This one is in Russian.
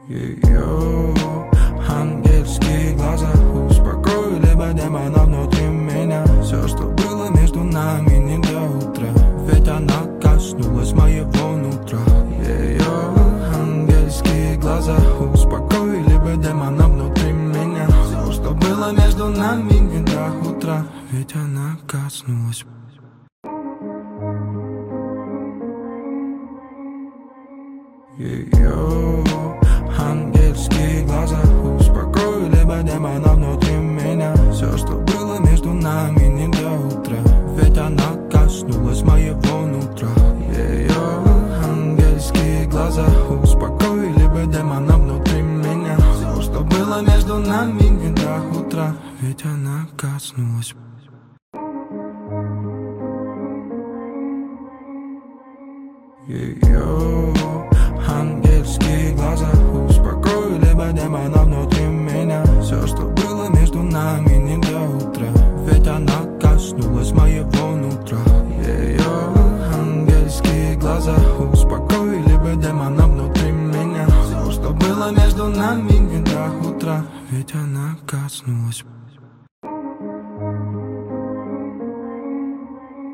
Ее ангельские глаза успокоили бы демона внутри меня. Все, что было между нами, не до утра, ведь она коснулась моего нутра. Ее ангельские глаза успокоили бы демона внутри меня. Все, что было между нами, не до утра, ведь она коснулась. Ее ангельские глаза успокоили бы демона внутри меня. Все, что было между нами, не до утра, ведь она коснулась моего нутра. Ее ангельские глаза успокоили бы демона внутри меня. Все, что было между нами, не до утра, ведь она коснулась. Ее ангельские глаза успокоили бы демона внутри меня. Все, что было между нами, не до утра, ведь она коснулась моего нутра. Ее ангельские глаза успокоили бы демона внутри меня. Все, что было между нами, не до утра, ведь она коснулась.